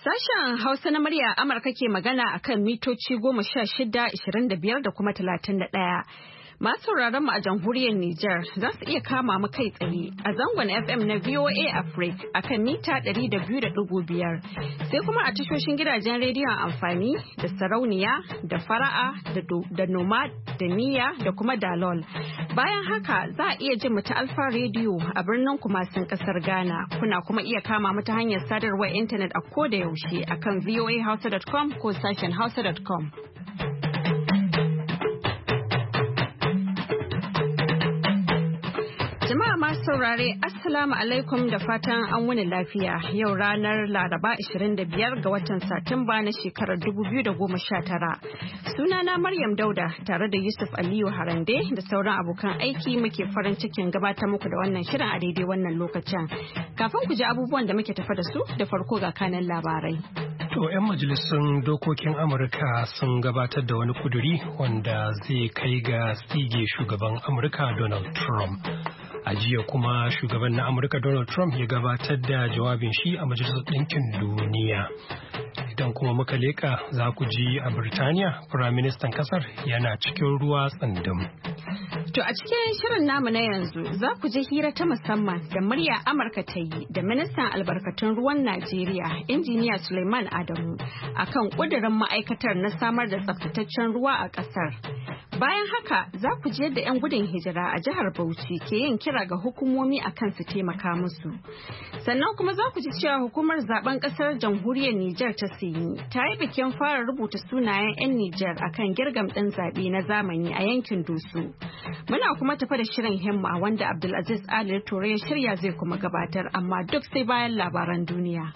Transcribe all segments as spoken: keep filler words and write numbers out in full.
Sashen Hausa na murya Amurka ke magana a kan mitoci goma sha shida, ashirin da biyar da kuma talatin da ɗaya. Masu sauraron mu a jamhuriyar Nijar za su iya kama mu kai tsaye a zangon F M na V O A Africa a kan mita ɗari da biyu da ɗigo biyar. Sai kuma a tashoshin gidajen rediyon amfani da sarauniya da fara'a da noma da niyya da kuma dalol. Bayan haka za a iya jin mu ta Alfa Radio a birnin Kumasin kasar Ghana. Kuna kuma iya kama mu ta hanyar sadarwar intanet a koda yaushe a kan voa hausa dot com ko sashen hausa dot com. Jama'a masu saurare, Assalamu alaikum da fatan an wuni lafiya. Yau ranar Laraba ashirin da biyar ga watan Satumba na shekarar dubu biyu da goma sha tara. Sunana Maryam Dauda tare da Yusuf Aliyu Harande da sauran abokan aiki muke farin cikin gabatar muku da wannan shirin a daidai wannan lokacin. Kafin ku ji abubuwan da muke tafa da su da farko ga kanan labarai. To, 'yan majalisun dokokin Amurka sun gabatar da wani kuduri wanda zai kai ga tsige shugaban Amurka Donald Trump. A jiya kuma shugaban na Amurka Donald Trump ya gabatar da jawabin shi a Majalisar Ɗinkin Duniya. Idan kuma muka leka za ku ji a Birtaniya, Firaministan ƙasar yana cikin ruwa tsandam. To a cikin shirin namu na yanzu za ku ji hira ta musamman da murya Amurka ta yi da ministan albarkatun ruwan Najeriya, injiniya Suleiman Adamu, akan ƙudurin ma'aikatar na samar da tsaftataccen ruwa a ƙasar. Bayan haka za ku ji yadda 'yan gudun hijira a jihar Bauchi ke yin kira ga hukumomi akan su taimaka musu. Sannan kuma za ku ji cewa hukumar zaben ƙasar jamhuriyar Nijar ta Sini ta yi bikin fara rubuta sunayen 'yan Nijar akan girgam ɗin zaɓe na zamani a yankin Doso. Muna kuma tafa da shirin himma wanda Abdulaziz Ali Tore ya shirya zai kuma gabatar, amma duk sai bayan labaran duniya.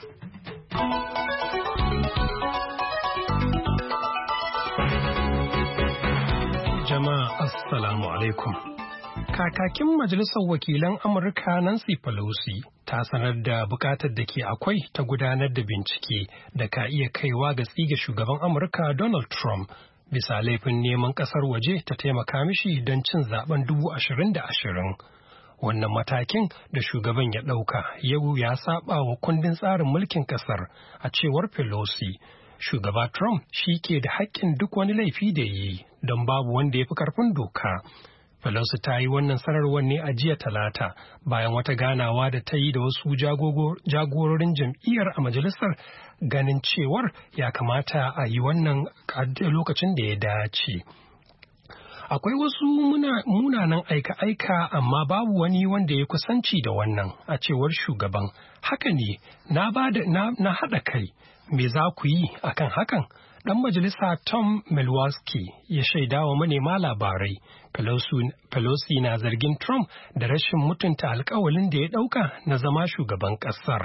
Jama'a Assalamu alaikum. Kakakin Majalisar Wakilan Amurka Nancy Pelosi ta sanar da bukatar da ke akwai ta gudanar da bincike da ka iya kaiwa ga tsige shugaban Amurka Donald Trump bisa laifin neman kasar waje ta taimaka mishi don cin zaben dubu ashirin da ashirin. Wannan matakin da shugaban ya ɗauka yau ya saba wa kundin tsarin mulkin kasar a cewar Pelosi. Shugaba Trump shi ke da haƙƙin duk wani laifi da yi don babu wanda ya fi ƙarfin doka. Pelosi ta yi wannan sanarwar ne a jiya Talata bayan wata ganawa da ta yi da wasu jagororin jam'iyyar a majalisar ganin cewar ya kamata a yi wannan lokacin da ya dace. Akwai wasu munanan aika-aika amma babu wani wanda ya kusanci da wannan a cewar shugaban. Haka ne, na haɗa kai. Me za ku yi akan hakan? Ɗan majalisa Tom Milwaukee ya shaida wa manema labarai. Pelosi na zargin Trump da rashin mutunta alkawalin da ya ɗauka na zama shugaban ƙasar.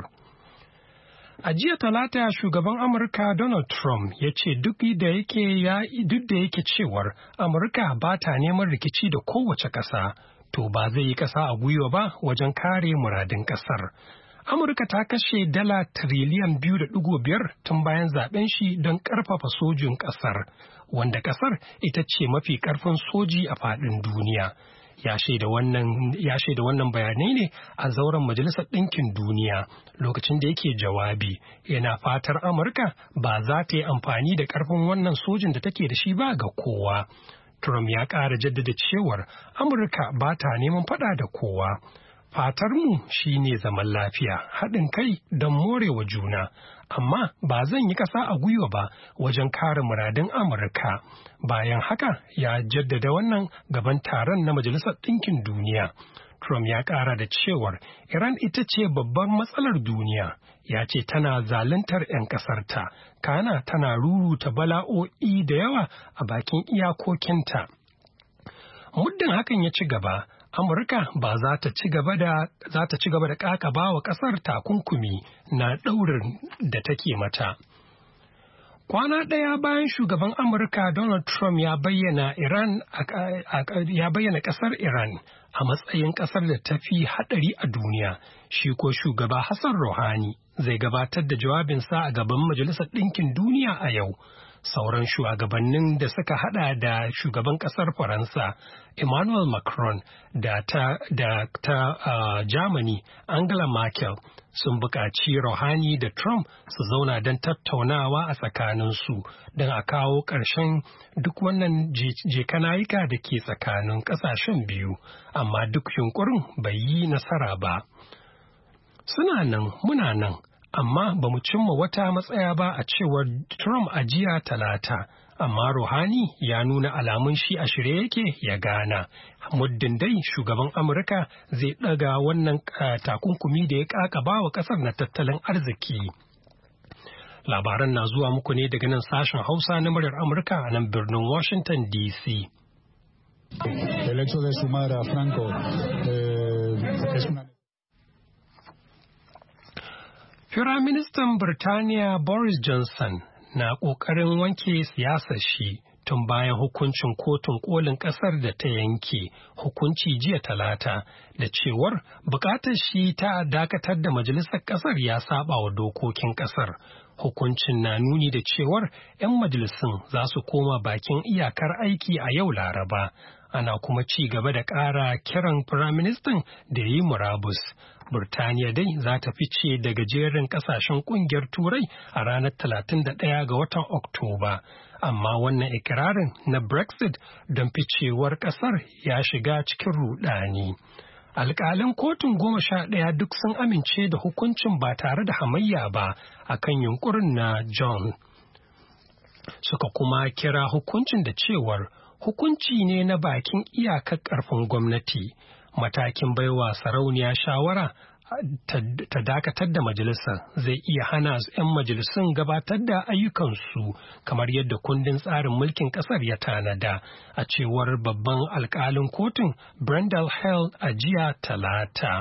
A jiya Talata shugaban Amurka Donald Trump ya ce duk da yake cewar Amurka ba ta neman rikici da kowace ƙasa, to ba zai yi ƙasa a gwiwa ba wajen kare muradin ƙasar. Amurka ta kashe dala tiriliyan biyu da ɗigo biyar tun bayan zaben shi don ƙarfafa sojin ƙasar, wanda ƙasar ita ce mafi ƙarfin soji a faɗin duniya. Ya shaida wannan bayanai ne a zauren Majalisar Ɗinkin Duniya lokacin da yake jawabi. Yana fatar Amurka ba za ta yi amfani da ƙarfin wannan sojin da take da shi ba ga kowa. Trump ya ƙara jaddada cewar Amurka ba ta neman faɗa da kowa. Fatarmu shi ne zaman lafiya, haɗin kai don morewa juna, amma ba zan yi ƙasa a gwiwa ba wajen kare muradun Amurka. Bayan haka ya jaddada wannan gaban taron na Majalisar Ɗinkin Duniya. Trump ya ƙara da cewar Iran ita ce babbar matsalar duniya, ya ce tana zaluntar 'yan ƙasarta, kana tana ruruta bala'o'i da yawa a bakin iyakokinta. Muddin hakan ya ci gaba, Amurka ba za ta ci gaba da za ta ci gaba da kakaba wa kasar takunkumi na ɗaurin da take mata. Kwana ɗaya bayan shugaban Amurka Donald Trump ya bayyana Iran ya bayyana ƙasar Iran a matsayin ƙasar da ta fi haɗari a duniya, shi ko shugaba Hassan Rouhani zai gabatar da jawabinsa a gaban Majalisar Ɗinkin Duniya a yau. Sauran shugabannin da suka hada da shugaban kasar Faransa Emmanuel Macron da ta, da ta uh, Germany Angela Merkel sun buƙaci Rouhani da Trump su zauna don tattaunawa a tsakaninsu don a kawo ƙarshen duk wannan jekanayika da ke tsakanin ƙasashen biyu, amma duk yunkurin bai yi nasara ba. Suna nan, muna nan, amma ba mu cimma wata matsaya ba a cewar Trump a jiya Talata, amma Rouhani ya nuna alamun shi a shirye yake ya gana. Muddin dai shugaban Amurka zai ɗaga wannan takunkumi da ya ƙaƙaba wa ƙasar na tattalin arziki. Labaran na zuwa muku ne daga nan sashen Hausa na muryar Amurka a nan birnin Washington D C. El hecho de sumar a Franco eh, es una... Firaministan Birtaniya Boris Johnson na ƙoƙarin wanke siyasar shi tun bayan hukuncin kotun kolin ƙasar da ta yanke hukunci jiya Talata da cewar buƙatar shi ta dakatar da majalisar ƙasar ya saba wa dokokin ƙasar. Hukuncin na nuni da cewar 'yan majalisun za su koma bakin iyakar aiki a yau Laraba. Ana kuma ci gaba da ƙara kiran Firaministan da yi murabus. Burtaniya dai za ta fice daga jerin ƙasashen ƙungiyar Turai a ranar talatin da ɗaya ga watan Oktoba. Amma wannan ikirarin na Brexit don ficewar ƙasar ya shiga cikin ruɗani. Alƙalin kotun goma sha ɗaya duk sun amince da hukuncin ba tare da hamayya ba a kan yunkurin na John. Suka kuma kira hukuncin da cewar hukunci ne na bakin iyakar ƙarfin gwamnati. Matakin baiwa sarauniya shawara ta dakatar da majalisar zai iya hana 'yan majalisun gabatar da ayyukansu kamar yadda kundin tsarin mulkin ƙasar ya tanada, a cewar babban alƙalin kotun Brendan Hale a jiya Talata.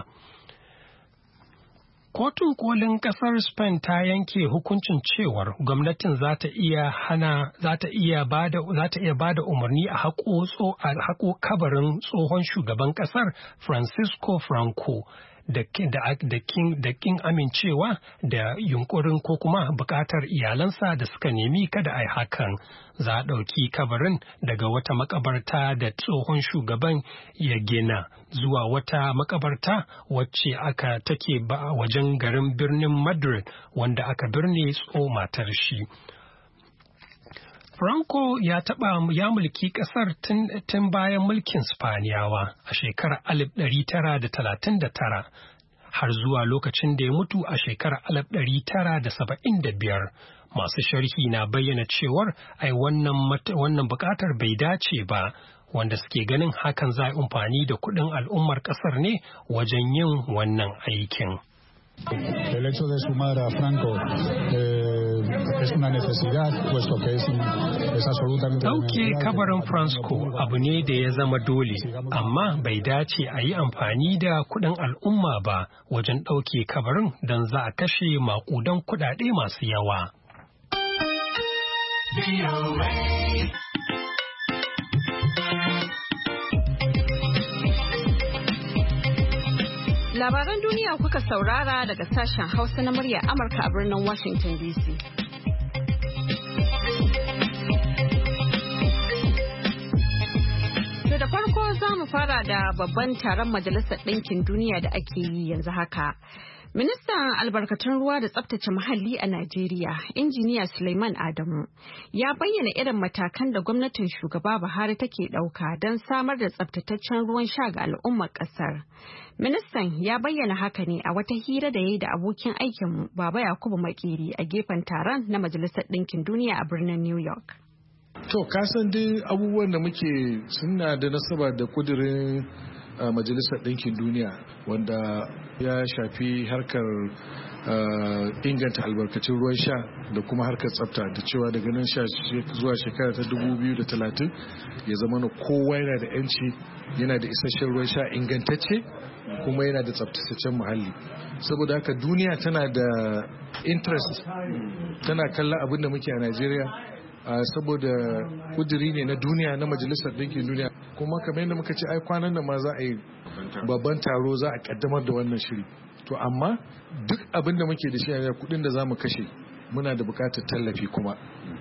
Kotun kolin ƙasar Spain ta yanke hukuncin cewar gwamnatin za ta iya hana za ta iya bada za ta iya bada umarni a haƙo tso a haƙo kabarin tsohon shugaban ƙasar Francisco Franco da da kin da kin amincewa da yunkurin ko kuma buƙatar iyalansa da suka nemi kada a yi hakan. Za a ɗauki kabarin daga wata makabarta da tsohon shugaban ya gina zuwa wata makabarta wacce aka take ba wajen garin birnin Madrid wanda aka birne tso matar shi. Franco ya taɓa ya mulki ƙasar tun bayan mulkin Spaniyawa a shekarar alif ɗari tara da talatin da tara har zuwa lokacin da ya mutu a shekarar alif ɗari tara da saba'in da biyar. Masu sharhi na bayyana cewar ai wannan wannan buƙatar bai dace ba, wanda suke ganin hakan za a yi amfani da kuɗin al'ummar ƙasar ne wajen yin wannan aikin. El hecho de sumar a Franco eh, es una necesidad, puesto que es, es absolutamente... Ɗauke kabarin Franco abu ne da ya zama dole, amma bai dace a yi amfani da kuɗin al'umma ba wajen ɗauke kabarin don za a kashe maƙudan kuɗaɗe masu yawa. Labaran duniya kuka saurara daga sashen Hausa na murya Amurka a birnin Washington D C. To da farko za mu fara da babban taron Majalisar Ɗinkin Duniya da ake yi yanzu haka. Ministan albarkatun ruwa da tsabtace muhalli a Najeriya, Injiniya Suleiman Adamu, ya bayyana irin matakan da gwamnatin shugaba Buhari take ɗauka don samar da tsabtataccen ruwan sha ga al'ummar ƙasar. Ministan ya bayyana haka ne a wata hira da ya yi da abokin aikinmu Baba Yakubu Makeri a gefen taron na Majalisar Ɗinkin Duniya a birnin New York. To, kasan dai abubuwan da muke suna da nasaba da kudirin a Majalisar Ɗinkin Duniya wanda ya shafi harkar inganta albarkacin ruwan sha da kuma harkar tsafta, da cewa daga nan zuwa shekara ta dubu biyu da talatin ya zama na kowa yana da yanci, yana da isasshen ruwan sha ingantacce kuma yana da tsaftataccen muhalli. Saboda haka duniya tana da interest, tana kallon abin da muke a Najeriya saboda kudiri ne na duniya na Majalisar Ɗinkin Duniya, kuma kamar yadda muka ce ai kwanan nan ma za a yi babban taro, za a kaddamar da wannan shiri. To amma duk abin da muke da shi a kudin da za mu kashe muna da bukatar tallafi kuma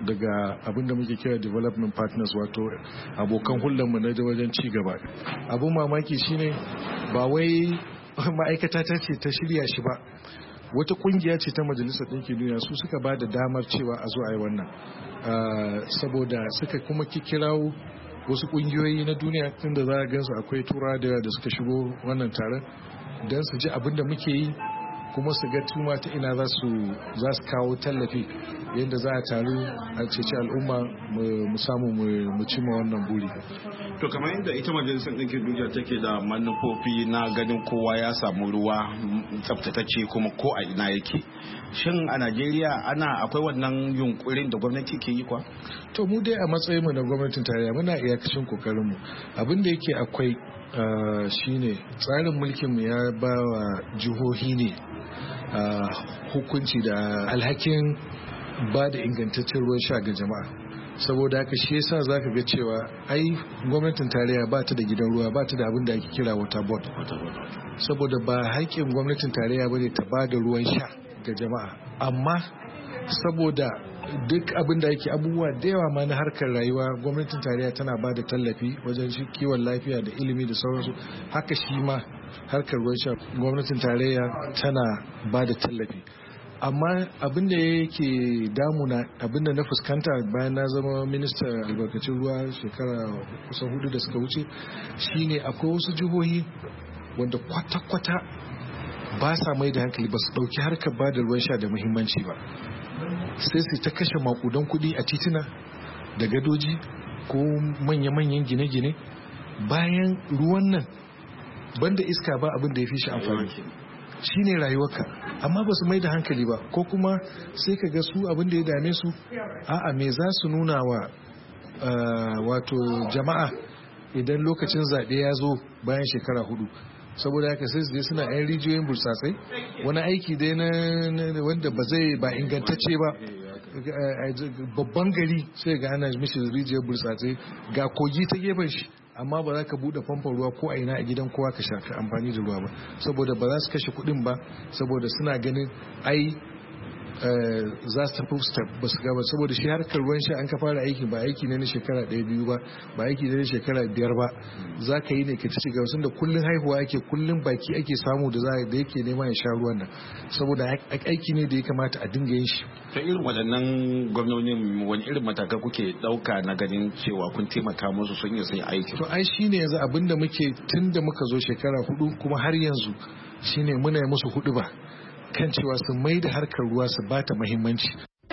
daga abin da muke kira development partners, wato abokan hulɗarmu na wajen ci gaba. Abin mamaki shine ba wai ma'aikata ta ce ta shirya shi ba, wata kungiya ce ta Majalisar Ɗinkin Duniya su suka ba da damar cewa a zo a yi wannan, saboda suka kuma kikirawo wasu kungiyoyi na duniya, tunda za a gansu akwai tura da da suka shigo wannan taron don su ji abin da muke yi, kuma su ga tuma ta ina za su kawo tallafi yadda za a taru a ceci al'umma mu samu mu cima wannan buri. To kamar yadda ita Majalisar Ɗinkin Duniya take da manufofi na ganin kowa ya samu ruwa tsaftatacce kuma ko a ina yake, shin a Najeriya ana akwai wannan yunkurin da gwamnati ke yi kwa? To mu dai a matsayinmu na gwamnatin tarayya muna iyakacin kokarinmu. Abin da yake akwai shine tsarin mulkinmu ya ba wa jihohi ne hukunci da alhakin ba da ingantaccen ruwan sha ga jama'a. Saboda haka shi yasa zaka ga cewa ai gwamnatin tarayya ba ta da gidan ruwa, ba ta da abin da ake kira water board, saboda ba haƙƙin gwamnatin tarayya bane ta ba da ruwan sha ga jama'a. Amma saboda duk abin da ake abubuwa da yawa ma na harkar rayuwa, gwamnatin tarayya tana ba da tallafi wajen kiwon lafiya da ilimi da sauransu. Haka shi ma harkar ruwan sha gwamnatin tarayya tana ba da tallafi. Amma abin da yake damuna, abin da na fuskanta bayan na zama minista albarkacin ruwa shekara kusan hudu da suka wuce, shine akwai wasu jihohi wanda kwata-kwata ba sa mai da hankali, ba su dauki harkar ba da ruwan sha da muhimmanci ba. Sai su ta kashe makudan kuɗi a titina da gadoji ko manya-manyan gine-gine, bayan ruwan nan banda iska ba abin da ya fi shi amfani, shine rayuwarka. Amma ba su mai da hankali ba, ko kuma sai ka ga su abin da ya dame su, a'a me za su nuna wa wato jama'a idan lokacin zaɓe ya zo bayan shekara hudu. Saboda haka sai su je suna yan rijiyoyin burtsatsai, wani aiki dai na wanda ba zai ba ingantacce ba. Babban gari sai ga ana mishi rijiyar burtsatsai, ga kogi ta gefen shi, amma ba za ka bude famfon ruwa ko a ina a gidan kowa ka shafi amfani da ruwa ba, saboda ba za su kashe kuɗin ba, saboda suna ganin ai za su tafi step ba su gaba. Saboda shi harkar ruwan sha an ka fara aiki ba aiki ne na shekara ɗaya biyu ba, ba aiki ne na shekara biyar ba, za ka yi ne ka ci gaba, da kullum haihuwa ake, kullum baki ake samu da da yake nema ya sha ruwan nan, saboda aiki ne da ya kamata a dinga yin shi. Ta irin waɗannan gwamnonin wani irin matakai kuke ɗauka na ganin cewa kun taimaka musu sun yi sai aiki? To ai shine yanzu abin da muke tun da muka zo shekara hudu kuma har yanzu shine muna yi musu hudu ba kan cewa su mai da harkar ruwa su ba ta muhimmanci.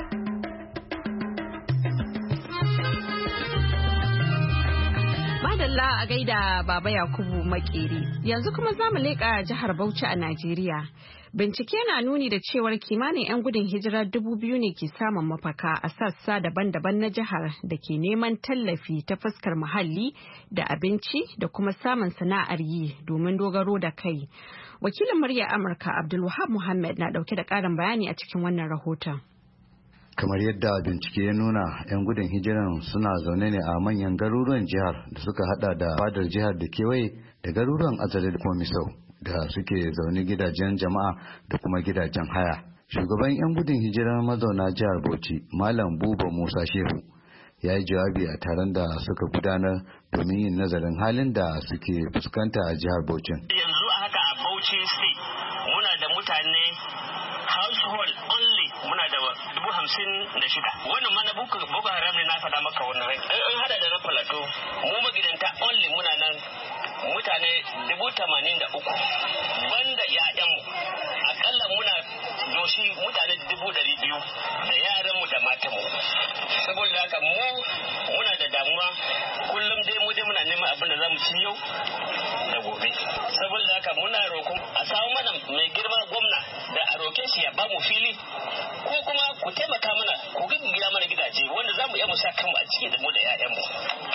Madalla a gaida Baba Yakubu Makeri. Yanzu kuma za mu leƙa jihar Bauchi a Najeriya. Bincike na nuni da cewar kimanin 'yan gudun hijira dubu biyu ne ke samun mafaka a sassa daban-daban na jihar da ke neman tallafi ta fuskar muhalli da abinci da kuma samun sana'ar yi domin dogaro da kai. Wakilin murya Amurka Abdulwahab Muhammad na dauke da ƙarin bayani a cikin wannan rahoton. Kamar yadda bincike ya nuna, 'yan gudun hijiran suna zaune ne a manyan garuruwan jihar da suka hada da fadar jihar da kewaye da garuruwan Azare da kuma Misau da suke zaune gidajen jama'a da kuma gidajen haya. Shugaban 'yan gudun hijirar mazauna jihar Bauchi, Malam Buba Musa Shehu, ya yi jawabi a taron da suka gudanar domin yin nazarin halin da suke fuskanta a jihar Bauchi. Yanzu a haka a Bauchi State muna da mutane household only muna da dubu hamsin da shida. Wannan mana Boko Haram ne na faɗa maka wannan rai. An hada da na Plateau, mu magidanta only muna nan mutane dubu tamanin da uku. Banda ƴaƴanmu akalla muna doshi mutane dubu ɗari biyu da yaranmu da matanmu. Saboda haka mu muna da damuwa kullum dai mu dai muna neman abin da za mu ci yau da gobe. Saboda haka muna roƙon a samu mana mai girma gwamna da a roke shi ya ba mu fili ko kuma ku taimaka mana ku gina mana gidaje wanda za mu iya mu sa kanmu a ciki da mu da 'ya'yanmu.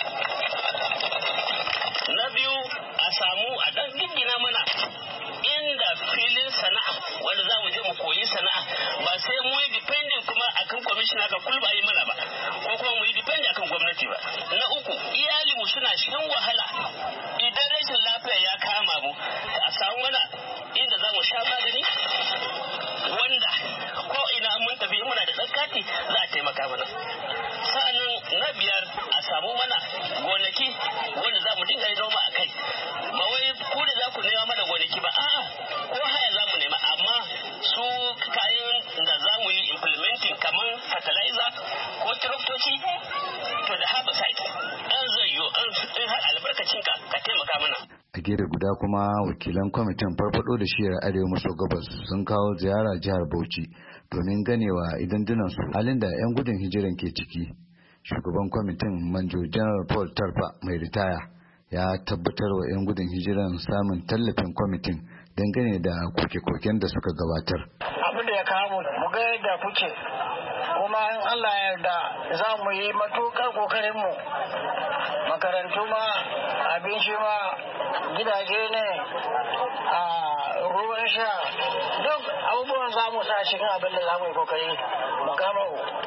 Na biyu a samu a ɗan gina mana inda filin sana'a wanda za mu je mu koyi sana'a ba sai mu yi dependent kuma akan kwamishina ga kulba yi mana ba ko kuma mu yi dependent akan gwamnati ba. Na uku iyali mu suna shan wahala idan rashin lafiya ya kama mu a samu mana inda za mu sha magani wanda gefe guda kuma wakilan kwamitin farfado da shiyar arewa maso gabas sun kawo ziyara jihar Bauchi domin ganewa idan dinansu halin da 'yan gudun hijiran ke ciki. Shugaban kwamitin Manjo General Paul Tarfa mai ritaya ya tabbatar wa 'yan gudun hijiran samun tallafin kwamitin dangane da koke-koken da suka gabatar. Abin da ya kawo mu ga yadda kuke, kuma in Allah ya yarda za mu yi matukar kokarinmu. Makarantu ma, abinci ma, gidaje ne, a ruwan sha, duk abubuwan za mu sa cikin abin da za mu yi kokari mu kama.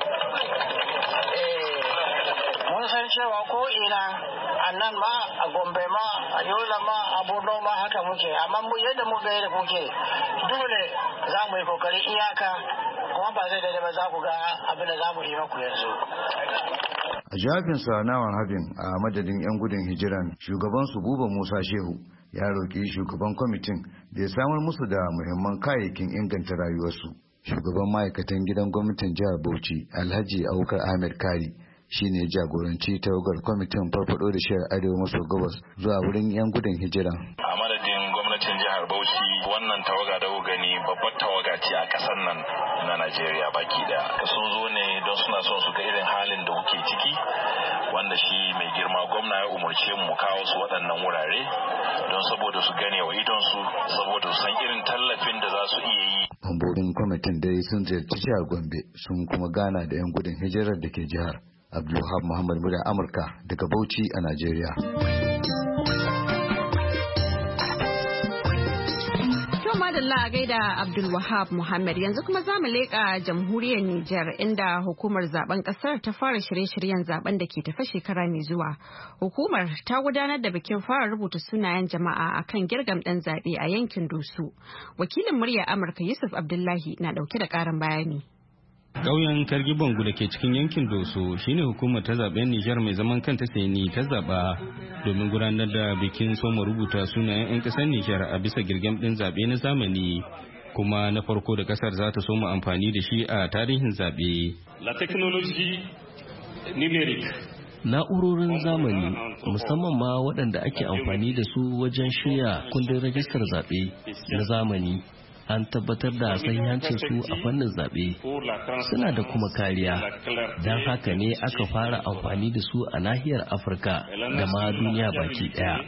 Mun san cewa ko ina a nan ma, a Gombe ma, a Yola ma, a Borno ma haka muke, amma mu yadda mu ga yadda kuke dole za mu yi kokari iyaka, kuma ba zai daidai ba za ku ga abin da za mu yi maku yanzu. A jawabinsa na habin a madadin 'yan gudun hijiran, shugaban su Buba Musa Shehu ya roƙi shugaban kwamitin da ya samar musu da muhimman kayayyakin inganta rayuwarsu. Shugaban ma'aikatan gidan gwamnatin jihar Bauchi Alhaji Abubakar Ahmed Kari shine jagoranci tawagar kwamitin farfado da shiyar arewa maso gabas zuwa wurin 'yan gudun hijiran. A madadin gwamnatin jihar Bauchi, wannan tawaga da gani babbar tawaga ce a ƙasar nan na Najeriya baki daya. Sun zo ne don suna son su ga irin halin da muke ciki, wanda shi mai girma gwamna ya umarce mu kawo su waɗannan wurare don saboda su gane wa idonsu, saboda su san irin tallafin da za su iya yi. Mambobin kwamitin dai sun ziyarci jihar Gombe sun kuma gana da 'yan gudun hijirar da ke jihar. Abdulwahab Muhammad Murya Amurka daga Bauchi a Najeriya. Madalla a gaida Abdulwahab Muhammad, yanzu kuma za mu leƙa jamhuriyar Nijar inda hukumar zaben ƙasar ta fara shirye-shiryen zaben da ke tafe shekara mai zuwa. Hukumar ta gudanar da bikin fara rubuta sunayen jama'a akan girgam ɗin zaɓe a yankin Doso. Wakilin murya Amurka Yusuf Abdullahi na ɗauke da ƙarin bayani. Ƙauyen Kargibangu da ke cikin yankin Doso shine hukumar ta zaben Nijar mai zaman kanta Seni ta zaba domin gudanar da bikin soma rubuta sunayen 'yan ƙasar Nijar a bisa girgam ɗin zaɓe na zamani, kuma na farko da ƙasar za ta soma amfani da shi a tarihin zaɓe. La technologie numérique. Na'urorin zamani, musamman ma waɗanda ake amfani da su wajen shirya kundin rajistar zaɓe na zamani, an tabbatar da sahihancin su a fannin zaɓe, suna da kuma kariya, don haka ne aka fara amfani da su a nahiyar Afirka da ma duniya baki ɗaya.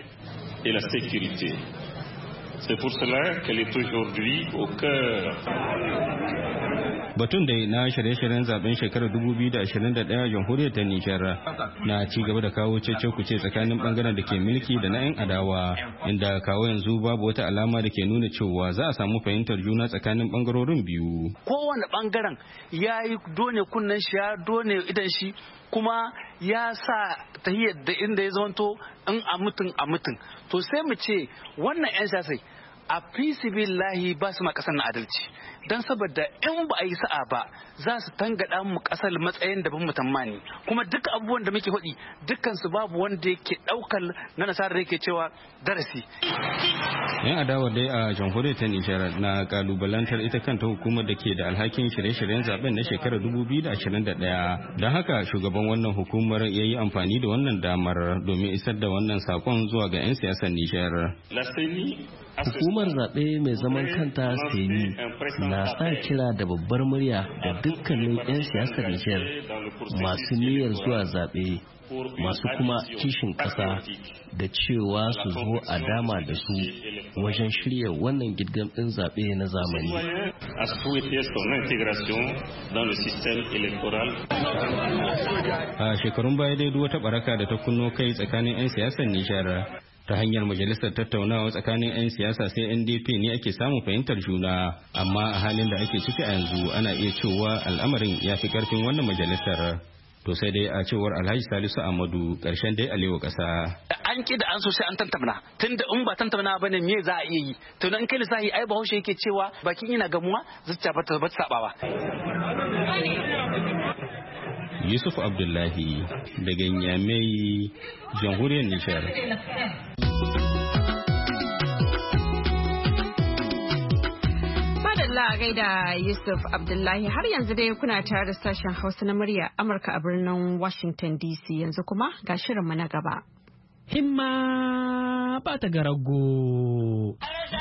Batun da na shirye-shiryen zaben shekarar dubu biyu da ashirin da ɗaya jamhuriyar ta Nijar na ci gaba da kawo cece-kuce tsakanin bangaren da ke mulki da na 'yan adawa, inda kawo yanzu babu wata alama da ke nuna cewa za a samu fahimtar juna tsakanin bangarorin biyu. Kowane bangaren ya yi done kunnen shi, ya done idan shi, kuma ya sa tahiyar da inda ya zonto in a mutum a mutum. To sai mu ce wannan 'yan siyasai a fisibillahi ba su ma kasar na adalci, don saboda in ba a yi sa'a ba za su tangada mu kasar matsayin da ban mutammani, kuma duka abubuwan da muke faɗi dukkan su babu wanda yake daukar na nasarar yake cewa darasi. Yan adawa dai a jamhuriyar ta Nijar na kalubalantar ita kanta hukumar da ke da alhakin shirye-shiryen zaben na shekarar dubu biyu da ashirin da ɗaya, don haka shugaban wannan hukumar ya yi amfani da wannan damar domin isar da wannan sakon zuwa ga 'yan siyasar Nijar. Hukumar zaɓe mai zaman kanta Seni na sa kira da babbar murya da dukkanin 'yan siyasar Nijar masu niyyar zuwa zaɓe, masu kuma kishin ƙasa, da cewa su zo a dama da su wajen shirya wannan gidgam ɗin zaɓe na zamani. A shekarun baya dai duk wata baraka da ta kunno kai tsakanin 'yan siyasar Nijar ta hanyar majalisar tattaunawa tsakanin 'yan siyasa sai N D P ne ake samun fahimtar juna, amma a halin da ake ciki a yanzu ana iya cewa al'amarin ya fi karfin wannan majalisar. To sai dai a cewar Alhaji Salisu Ahmadu, karshen dai alewa kasa. An ki da an so sai an tantamna, tunda in ba tantamna bane me za a iya yi? To dan kai lissafi ai Bahaushe yake cewa bakin yana gamuwa zuciya ba ta ba sabawa. Yusuf Abdullahi daga Nyamai, jamhuriyar Nijar. Madalla a gaida Yusuf Abdullahi, har yanzu dai kuna tare da sashen Hausa na murya Amurka a birnin Washington D C, yanzu kuma ga shirinmu na gaba. himma ba ta garago.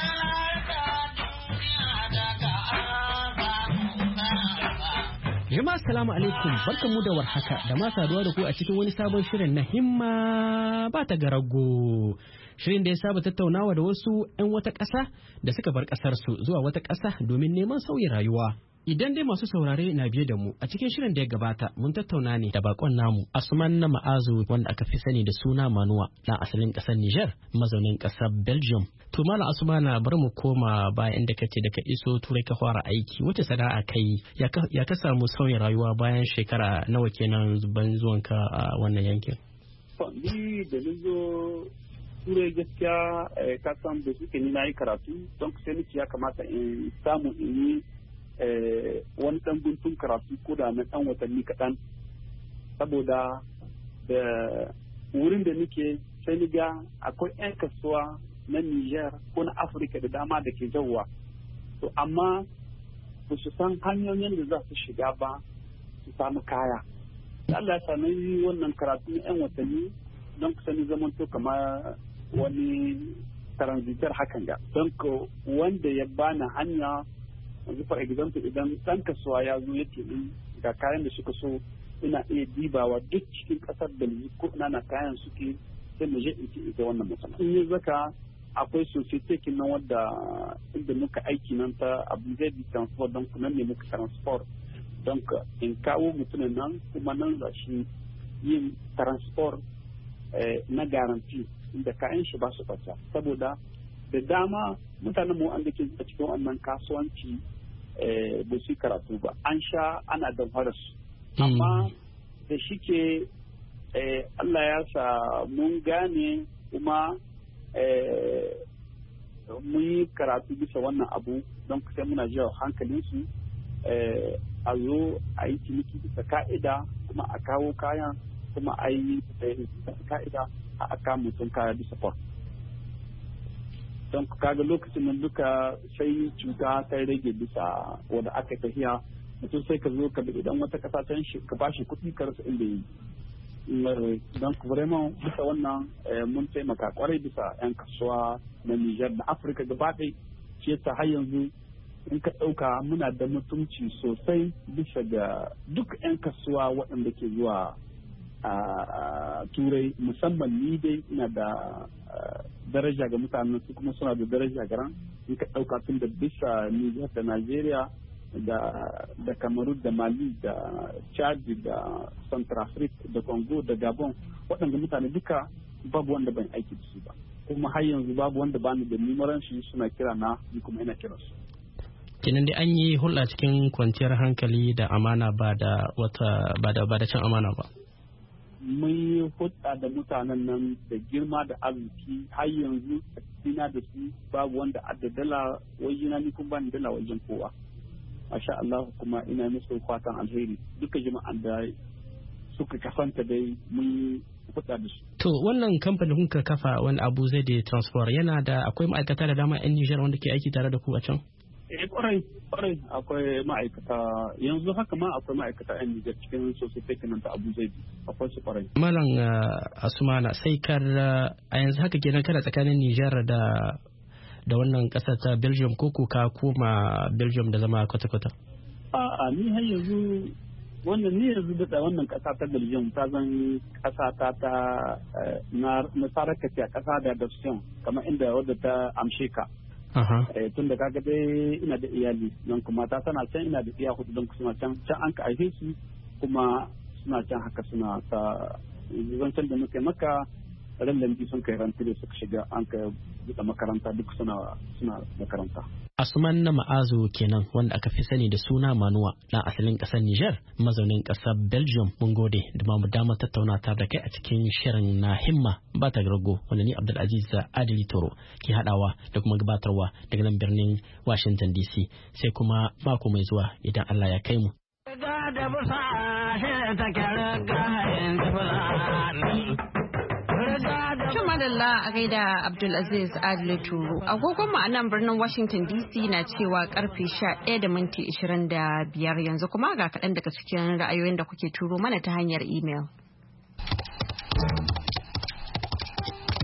Jama'a assalamu alaikum, barkanmu da warhaka da ma saduwa da ku a cikin wani sabon shirin na himma ba ta garago. Shirin da ya saba tattaunawa da wasu 'yan wata ƙasa da suka bar ƙasarsu zuwa wata ƙasa domin neman sauyin rayuwa. Idan dai masu saurare na biye da mu a cikin shirin da ya gabata mun tattauna ne da bakon namu Asuman na Ma'azu wanda aka fi sani da suna Manuwa na asalin ƙasar Niger mazaunin ƙasar Belgium. To Malam Asumana bari mu koma bayan inda kace da ka iso Turai ka fara aiki wace sana'a kai ya ka samu sauyin rayuwa bayan shekara nawa kenan ban zuwanka a wannan yankin? Ni da zo Turai gaskiya ka san da suke ni na yi karatu don sai ni ya kamata in samu in yi wani ɗan guntun karatu ko da na ɗan watanni kaɗan saboda da wurin da nake sai ni ga akwai 'yan kasuwa na Niger ko na Afirka da dama da ke zauwa to amma ba su san hanyoyin da za su shiga ba su samu kaya. Allah ya sami wannan karatu na 'yan watanni don ku sani zaman to kamar wani transitor hakan ga don ko wanda ya bani hanya yanzu for example idan ɗan kasuwa ya zo yake in ga kayan da suka so ina iya dibawa duk cikin ƙasar da ko ina na kayan suke sai mu je in ci ita wannan musamman in yi zaka akwai society nan wadda inda muka aiki nan ta abu zai bi transport don kuma ne muka transport don in kawo mutumin nan kuma nan za shi yin transport na garanti inda kayan shi ba su ɓata saboda da dama mutanen mu an da ke a cikin wannan kasuwanci ba su karatu ba an sha ana damfara su amma da shi ke Allah ya sa mun gane kuma mun yi karatu bisa wannan abu don sai muna jawo hankalinsu a zo a yi ciniki bisa ka'ida kuma a kawo kayan kuma a yi bisa ka'ida a aka mutum kaya bisa kwa don kaga lokacin nan duka sai cuta ta rage bisa wanda aka tafiya mutum sai ka zo ka bi idan wata kasa ta shi ka bashi kuɗi ka rasa inda yi don ku vraiment bisa wannan mun taimaka kwarai bisa yan kasuwa na Niger da Afirka gaba ɗaya shi yasa har yanzu in ka ɗauka muna da mutunci sosai bisa ga duk yan kasuwa waɗanda ke zuwa a turai musamman ni dai ina da daraja ga mutanen su kuma suna da daraja ga ran in ka ɗauka tun da bisa Niger da Nigeria da da Kamaru da Mali da Chad da Centrafrique da Congo da Gabon waɗanda mutane duka babu wanda ban aiki da su ba kuma har yanzu babu wanda bani da nimaran shi suna kira na ni kuma ina kira su. Kenan dai an yi hulɗa cikin kwanciyar hankali da amana ba da wata ba da ba da cin amana ba. Mun yi hulɗa da mutanen nan da girma da arziki har yanzu ina da su babu wanda adda dala wajena ni kuma bani dala wajen kowa. Masha Allah kuma ina musu fatan alheri duka jama'an da suka kasanta dai mun hulɗa da su. To wannan kamfanin kuka kafa wani abu zai da transport yana da akwai ma'aikata da dama 'yan Nijar wanda ke aiki tare da ku a can? Eh kwarai kwarai akwai ma'aikata yanzu haka ma akwai ma'aikata 'yan Nijar cikin sosai kenan ta Abu Zaidi akwai su kwarai. Malam Asumana sai kar a yanzu haka kenan kada tsakanin Nijar da da wannan kasar ta Belgium ko ka koma Belgium da zama kwata-kwata? A'a ni har yanzu wannan ni yanzu da wannan kasa ta Belgium ta zan kasa ta ta na sarakaci a kasa da adoption kamar inda wadda ta amshe ka. Tun da kaga dai ina da iyali don kuma ta tana can ina da iya hudu don suna can can an ka aihe su kuma suna can haka suna ta zancen da muke maka ran lambi sun kai rantu da suka shiga an ka buɗe makaranta duk suna suna makaranta. Asuman na Ma'azu kenan wanda aka fi sani da suna Manuwa na asalin ƙasar Niger mazaunin ƙasar Belgium mun gode da ba mu damar tattauna ta da kai a cikin shirin na himma ba ta rago wanda ni Abdulaziz Adili Toro ke haɗawa da kuma gabatarwa daga nan birnin Washington D C sai kuma mako mai zuwa idan Allah ya kai mu. Madalla a gaida Abdulaziz Adile Turo. Agogon mu a nan birnin Washington D C na cewa karfe sha ɗaya da minti ishirin da biyar yanzu kuma ga kaɗan daga cikin ra'ayoyin da kuke turo mana ta hanyar imel.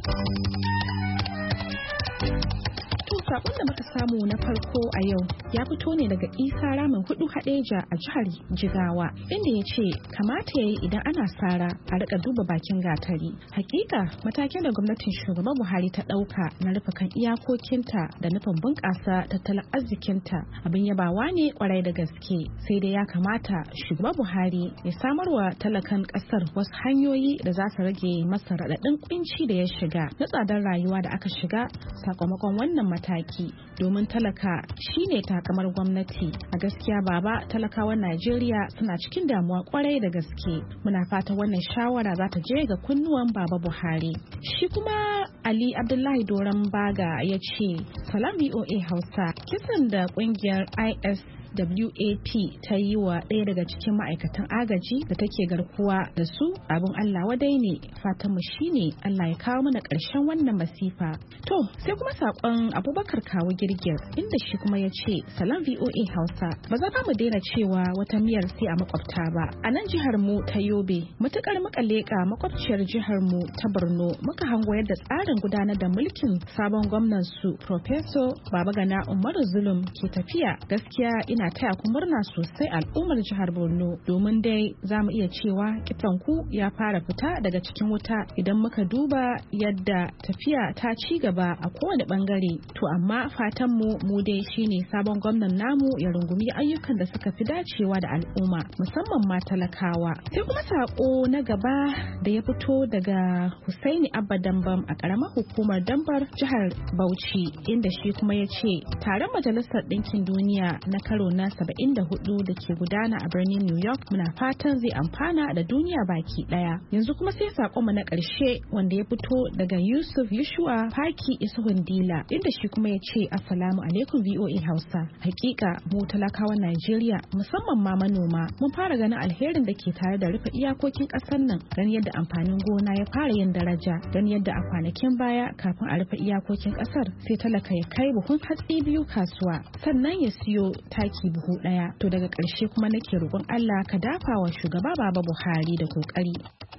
Sakon da muka samu na farko a yau ya fito ne daga Isa Ramin Hudu Hadeja a jihar Jigawa, inda ya ce kamata yayi idan ana sara a rika duba bakin gatari. Hakika matakin da gwamnatin shugaba Buhari ta dauka na rufe kan iyakokinta da nufin bunƙasa tattalin arzikinta abin yabawa ne kwarai da gaske. Sai dai ya kamata shugaba Buhari ya samarwa talakan kasar wasu hanyoyi da za su rage masa raɗaɗin kunci da ya shiga na tsadar rayuwa da aka shiga sakamakon wannan mataki. Domin talaka shine takamar gwamnati. A gaskiya baba, talakawan Najeriya suna cikin damuwa kwarai da gaske. Muna fata wannan shawara za ta je ga kunnuwan baba Buhari. Shi kuma Ali Abdullahi Doron Baga ya ce, Salam V O A Hausa, kisan da kungiyar I S W A P ta yi wa ɗaya daga cikin ma'aikatan agaji da take garkuwa da su abin Allah wadai ne. Fatanmu shine Allah ya kawo mana ƙarshen wannan masifa. To sai kuma saƙon Abubakar Kawu Girgir, inda shi kuma ya ce, Salam V O A Hausa, ba za mu daina cewa wata miyar sai a makwabta ba. A nan jihar mu ta Yobe, matukar muka leƙa makwabciyar jihar mu ta Borno, muka hango yadda tsarin gudanar da mulkin sabon gwamnan su Professor Babagana Umaru Zulum ke tafiya. Gaskiya ina taya ku murna sosai al'ummar jihar Borno, domin dai za mu iya cewa kitanku ya fara fita daga cikin wuta idan muka duba yadda tafiya ta ci gaba a kowane bangare. To amma fatan mu mu dai shine sabon gwamnan namu ya rungumi ayyukan da suka fi dacewa da al'umma, musamman ma talakawa. Sai kuma sako na gaba da ya fito daga Husaini Abba Dambam a karamar hukumar Dambar jihar Bauchi, inda shi kuma ya ce taron majalisar ɗinkin duniya na karo na saba'in da hudu da ke gudana a birnin New York muna fatan zai amfana da duniya baki daya. Yanzu kuma sai sakonmu na ƙarshe wanda ya fito daga Yusuf Yushua Faki Isuhun Dila, inda shi kuma ya ce Assalamu alaikum V O A Hausa. Hakika mu talakawan Najeriya musamman ma manoma mun fara ganin alherin da ke tare da rufe iyakokin ƙasar nan, gani yadda amfanin gona ya fara yin daraja, gani yadda a kwanakin baya kafin a rufe iyakokin ƙasar sai talaka ya kai buhun hatsi biyu kasuwa sannan ya siyo taki buhu daya. To daga ƙarshe kuma nake roƙon Allah ka dafa wa shugaba Baba Buhari da kokari.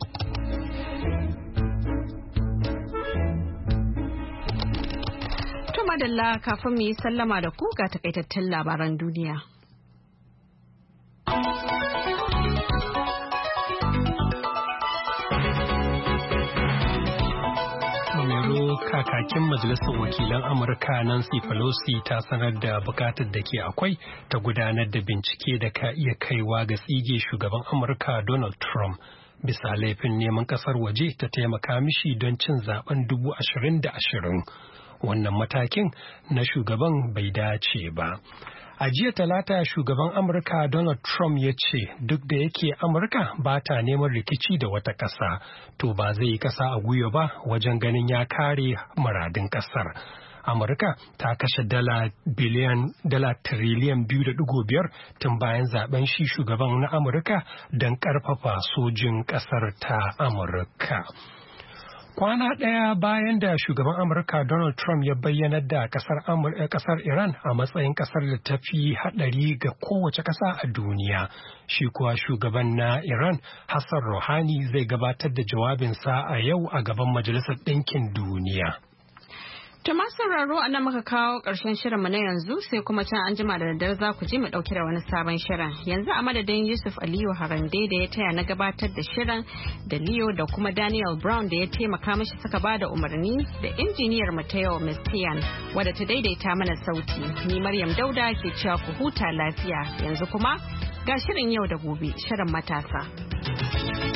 To madalla, kafin mu yi sallama da ku ga takaitattun labaran duniya. Kakakin Majalisar Wakilan Amurka Nancy Pelosi ta sanar da bukatar da ke akwai ta gudanar da bincike da ka iya kaiwa ga tsige shugaban Amurka Donald Trump bisa laifin neman kasar waje ta taimaka mishi don cin zaben dubu ashirin da ashirin. Wannan matakin na shugaban bai dace ba. A jiya Talata, shugaban Amurka Donald Trump ya ce duk da yake Amurka ba ta neman rikici da wata ƙasa, to ba zai yi ƙasa a gwiwa ba wajen ganin ya kare muradin ƙasar. Amurka ta kashe dala biliyan dala tiriliyan biyu da digo biyar tun bayan zaben shi shugaban na Amurka don ƙarfafa sojin ƙasar ta Amurka. Kwana ɗaya bayan da shugaban Amurka Donald Trump ya bayyanar da ƙasar Iran a matsayin ƙasar da ta fi haɗari ga kowace ƙasa a duniya, shi kuwa shugaban na Iran Hassan Rouhani zai gabatar da jawabinsa a yau a gaban Majalisar Ɗinkin Duniya. To masu sauraro a nan muka kawo ƙarshen shirinmu na yanzu, sai kuma can an jima da daddare za ku ji mu ɗauki da wani sabon shirin. Yanzu a madadin Yusuf Aliyu Harande da ya taya na gabatar da shirin, da Leo da kuma Daniel Brown da ya taimaka mashi suka ba da umarni, da injiniyar mu ta yau Miss Tian wadda ta daidaita mana sauti. Ni Maryam Dauda ke cewa ku huta lafiya. Yanzu kuma ga shirin yau da gobe, shirin matasa.